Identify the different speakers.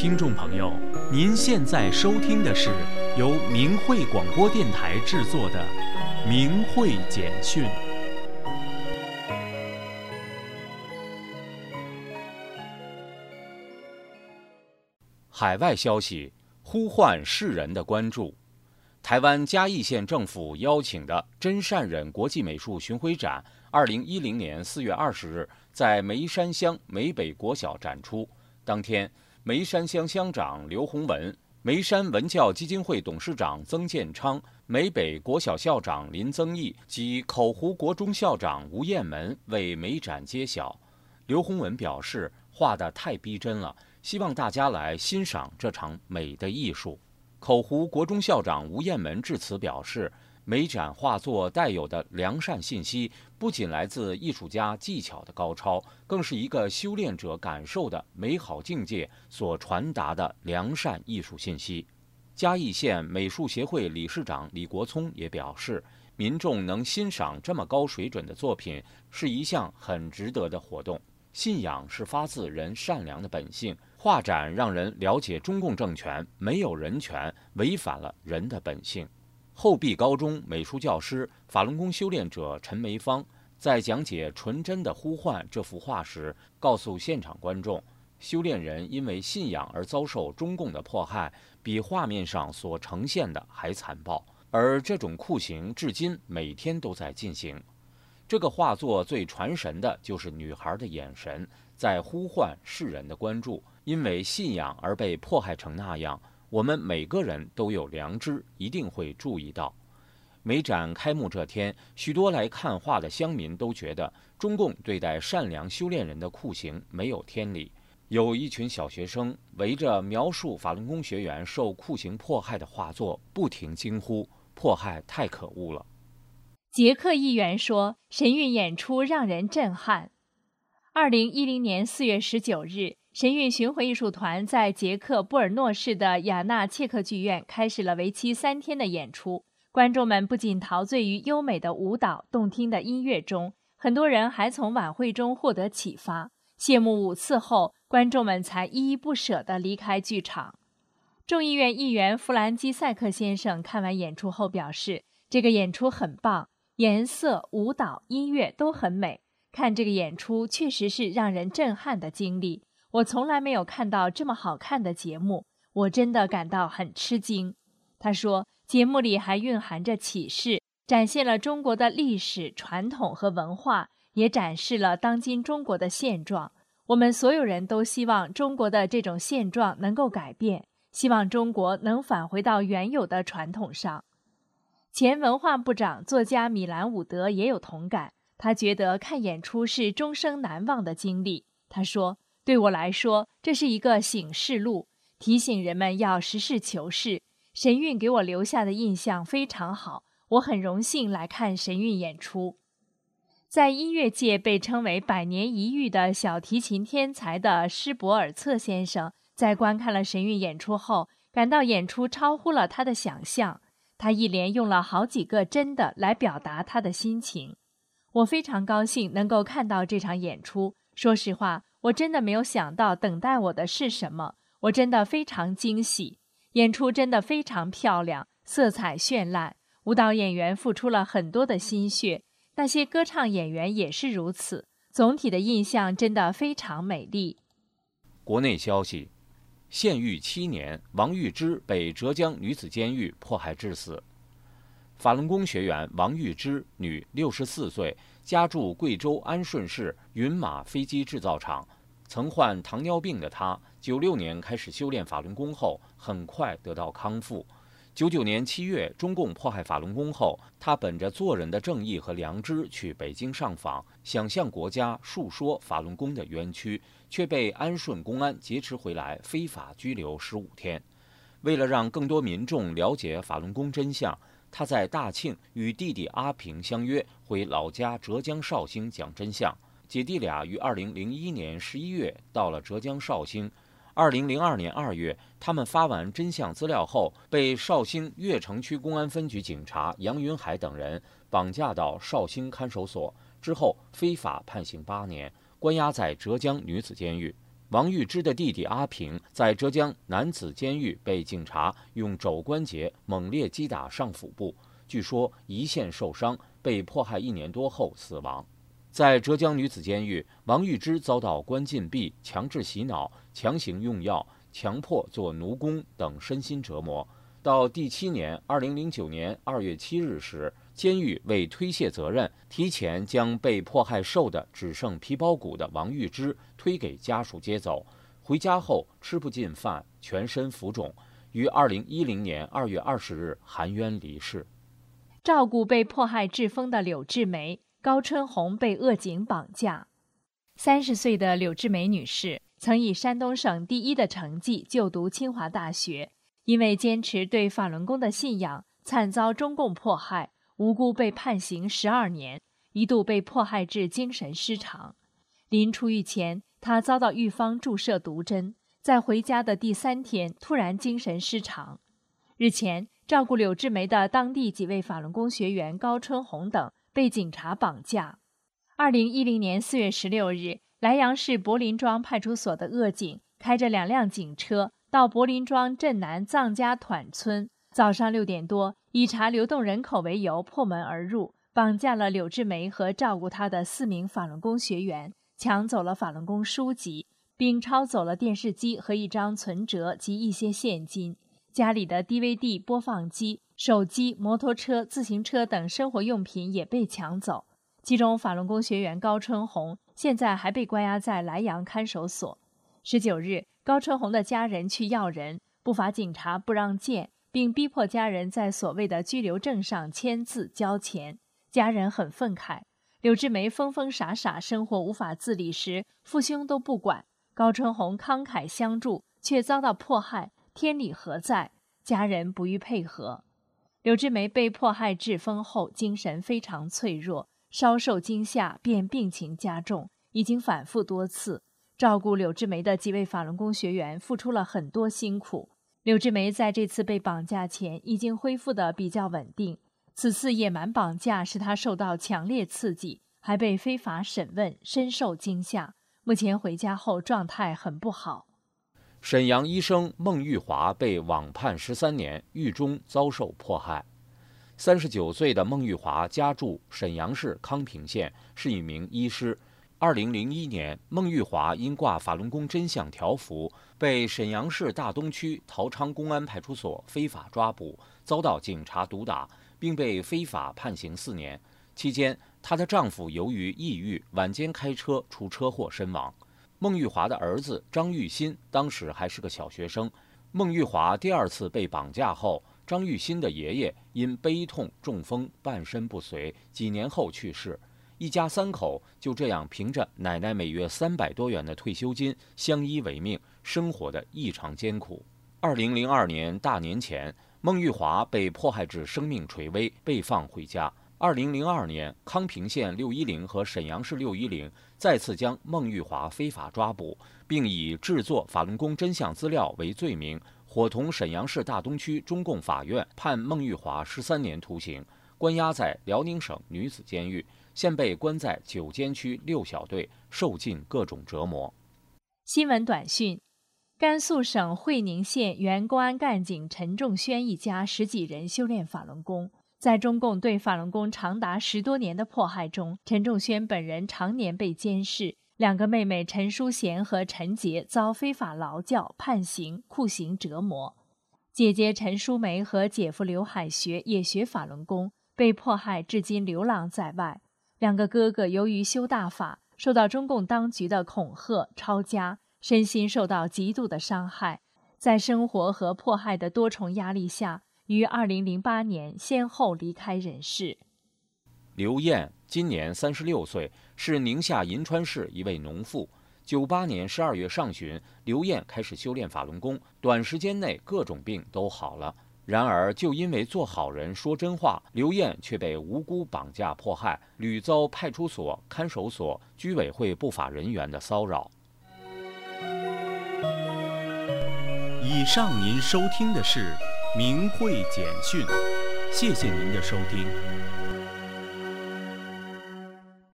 Speaker 1: 听众朋友，您现在收听的是由明慧广播电台制作的《明慧简讯》。海外消息呼唤世人的关注。台湾嘉义县政府邀请的真善忍国际美术巡回展2010年4月20日在梅山乡梅北国小展出。当天，梅山乡乡长刘洪文、梅山文教基金会董事长曾建昌、梅北国小校长林增义及口湖国中校长吴彦门为美展揭晓。刘洪文表示，画得太逼真了，希望大家来欣赏这场美的艺术。口湖国中校长吴彦门致辞表示，美展画作带有的良善信息，不仅来自艺术家技巧的高超，更是一个修炼者感受的美好境界所传达的良善艺术信息。嘉义县美术协会理事长李国聪也表示，民众能欣赏这么高水准的作品，是一项很值得的活动。信仰是发自人善良的本性，画展让人了解中共政权没有人权，违反了人的本性。后壁高中美术教师、法轮功修炼者陈梅芳在讲解《纯真的呼唤》这幅画时，告诉现场观众，修炼人因为信仰而遭受中共的迫害，比画面上所呈现的还残暴，而这种酷刑至今每天都在进行。这个画作最传神的就是女孩的眼神，在呼唤世人的关注。因为信仰而被迫害成那样，我们每个人都有良知，一定会注意到。美展开幕这天，许多来看画的乡民都觉得中共对待善良修炼人的酷刑没有天理。有一群小学生围着描述法轮功学员受酷刑迫害的画作，不停惊呼：迫害太可恶了。
Speaker 2: 捷克议员说，神韵演出让人震撼。2010年4月19日，神韵巡回艺术团在捷克布尔诺市的雅纳切克剧院开始了为期3天的演出。观众们不仅陶醉于优美的舞蹈、动听的音乐中，很多人还从晚会中获得启发。谢幕5次后，观众们才依依不舍地离开剧场。众议院议员弗兰基塞克先生看完演出后表示，这个演出很棒，颜色、舞蹈、音乐都很美。看这个演出确实是让人震撼的经历，我从来没有看到这么好看的节目，我真的感到很吃惊。他说，节目里还蕴含着启示，展现了中国的历史、传统和文化，也展示了当今中国的现状。我们所有人都希望中国的这种现状能够改变，希望中国能返回到原有的传统上。前文化部长、作家米兰伍德也有同感，他觉得看演出是终生难忘的经历。他说，对我来说，这是一个醒示录，提醒人们要实事求是。神韵给我留下的印象非常好，我很荣幸来看神韵演出。在音乐界被称为百年一遇的小提琴天才的施伯尔策先生，在观看了神韵演出后，感到演出超乎了他的想象。他一连用了好几个真的来表达他的心情。我非常高兴能够看到这场演出。说实话，我真的没有想到等待我的是什么，我真的非常惊喜。演出真的非常漂亮，色彩绚烂，舞蹈演员付出了很多的心血，那些歌唱演员也是如此。总体的印象真的非常美丽。
Speaker 1: 国内消息，限狱7年，王玉芝被浙江女子监狱迫害致死。法轮功学员王玉芝，女，64岁，家住贵州安顺市云马飞机制造厂。曾患糖尿病的她，96年开始修炼法轮功后，很快得到康复。99年7月，中共迫害法轮功后，她本着做人的正义和良知去北京上访，想向国家述说法轮功的冤屈，却被安顺公安劫持回来，非法拘留15天。为了让更多民众了解法轮功真相，他在大庆与弟弟阿平相约回老家浙江绍兴讲真相。姐弟俩于2001年11月到了浙江绍兴。2002年2月，他们发完真相资料后，被绍兴越城区公安分局警察杨云海等人绑架到绍兴看守所，之后非法判刑8年，关押在浙江女子监狱。 王玉芝的弟弟阿平在浙江男子监狱被警察用肘关节猛烈击打上腹部，据说胰腺受伤，被迫害1年多后死亡。在浙江女子监狱，王玉芝遭到关禁闭、强制洗脑、强行用药、强迫做奴工等身心折磨。到第7年，2009年2月7日时，监狱为推卸责任，提前将被迫害瘦的只剩皮包骨的王玉芝推给家属接走。回家后吃不进饭，全身浮肿，于2010年2月20日含冤离世。
Speaker 2: 照顾被迫害致疯的柳志梅，高春红被恶警绑架。30岁的柳志梅女士曾以山东省第1的成绩就读清华大学，因为坚持对法轮功的信仰，惨遭中共迫害，无辜被判刑12年，一度被迫害致精神失常。临出狱前，她遭到狱方注射毒针，在回家的第3天突然精神失常。日前，照顾柳志梅的当地几位法轮功学员高春红等被警察绑架。2010年4月16日，莱阳市柏林庄派出所的恶警开着2辆警车到柏林庄镇南藏家团村，早上6点多，以查流动人口为由破门而入，绑架了柳志梅和照顾她的4名法轮功学员，抢走了法轮功书籍，并抄走了电视机和1张存折及一些现金。家里的 DVD 播放机、手机、摩托车、自行车等生活用品也被抢走。其中法轮功学员高春红现在还被关押在莱阳看守所。19日，高春红的家人去要人，不法警察不让见，并逼迫家人在所谓的居留证上签字交钱。家人很愤慨，柳志梅疯疯傻傻生活无法自理时，父兄都不管，高春红慷慨相助，却遭到迫害，天理何在？家人不予配合。柳志梅被迫害致疯后，精神非常脆弱，稍受惊吓便病情加重，已经反复多次。照顾柳志梅的几位法轮功学员付出了很多辛苦。柳志梅在这次被绑架前已经恢复得比较稳定，此次野蛮绑架使她受到强烈刺激，还被非法审问，深受惊吓。目前回家后状态很不好。
Speaker 1: 沈阳医生孟玉华被网判13年，狱中遭受迫害。39岁的孟玉华家住沈阳市康平县，是一名医师。2001年，孟玉华因挂法轮功真相条幅，被沈阳市大东区陶昌公安派出所非法抓捕，遭到警察毒打，并被非法判刑4年。期间，她的丈夫由于抑郁，晚间开车出车祸身亡。孟玉华的儿子张玉新当时还是个小学生。孟玉华第2次被绑架后，张玉新的爷爷因悲痛中风，半身不遂，几年后去世。一家3口就这样凭着奶奶每月300多元的退休金相依为命，生活得异常艰苦。2002年大年前，孟玉华被迫害致生命垂危，被放回家。2002年，康平县610和沈阳市610再次将孟玉华非法抓捕，并以制作法轮功真相资料为罪名，伙同沈阳市大东区中共法院判孟玉华13年徒刑，关押在辽宁省女子监狱，现被关在9监区6小队，受尽各种折磨。
Speaker 2: 新闻短讯：甘肃省会宁县原公安干警陈仲轩一家10几人修炼法轮功。在中共对法轮功长达10多年的迫害中，陈仲轩本人常年被监视，2个妹妹陈淑贤和陈杰遭非法劳教、判刑、酷刑折磨。姐姐陈淑梅和姐夫刘海学也学法轮功，被迫害至今流浪在外。2个哥哥由于修大法，受到中共当局的恐吓、抄家，身心受到极度的伤害。在生活和迫害的多重压力下，于2008年先后离开人世。
Speaker 1: 刘艳今年36岁，是宁夏银川市一位农妇。98年12月上旬，刘艳开始修炼法轮功，短时间内各种病都好了。然而，就因为做好人说真话，刘艳却被无辜绑架迫害，屡遭派出所、看守所、居委会不法人员的骚扰。
Speaker 3: 以上您收听的是明慧简讯，谢谢您的收听。